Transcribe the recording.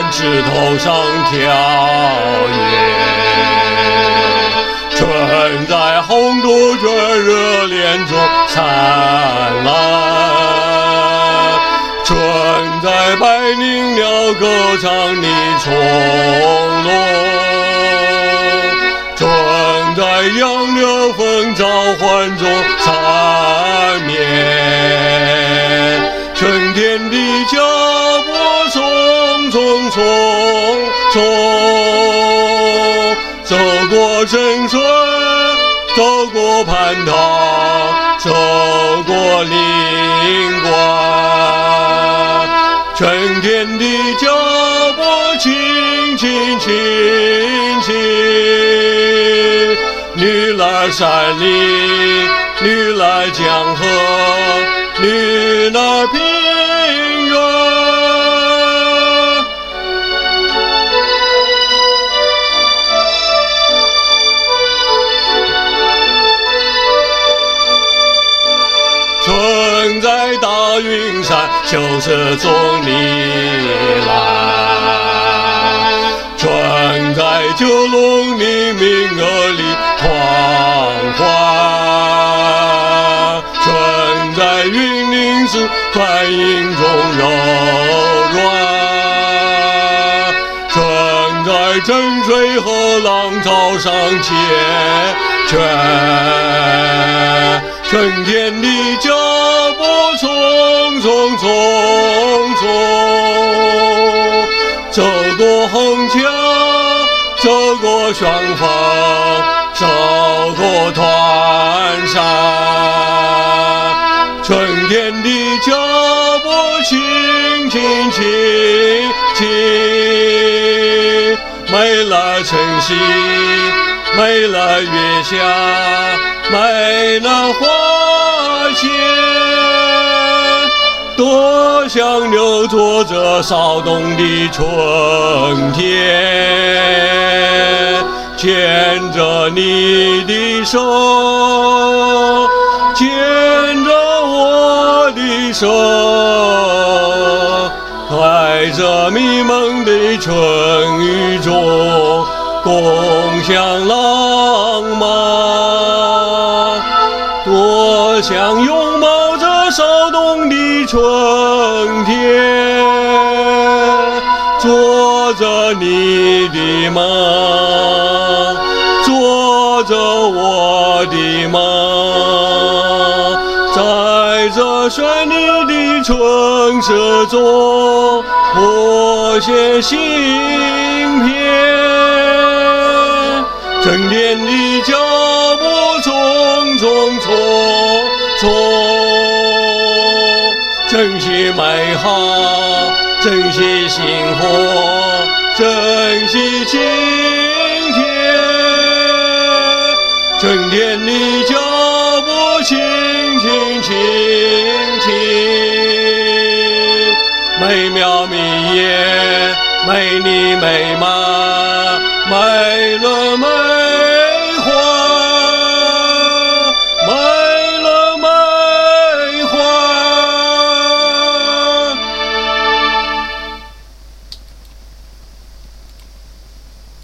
枝头上跳跃。春在红杜鹃热恋中灿烂，春在百灵鸟歌唱你从容，春在杨柳风召唤中缠绵，春天的脚步匆匆匆匆，走过深水，走过蟠桃，走过灵关，春天的脚步轻轻轻轻，女来山里，女来江河，女来平原。春在大云山秀色中里来，春在九龙里明额里狂欢，春在云林寺团影中柔软，春在沉水和浪潮上缱绻，春天的脚步匆匆匆匆，走过虹桥，走过双峰，走过团山，春天的脚步轻轻轻轻，美了晨曦，美了月下，美了花谢，多想留坐着骚动的春天，牵着你的手，牵着我的手，在这迷蒙的春雨中共享浪漫，多想拥抱这骚动的春天，做着你的梦，做着我的梦，在这绚丽的春色中谱写信篇，春天的脚步匆匆匆匆，珍惜美好，珍惜幸福，珍惜今天，春天的脚步轻轻轻轻，美妙蜜叶，美丽美满，美轮美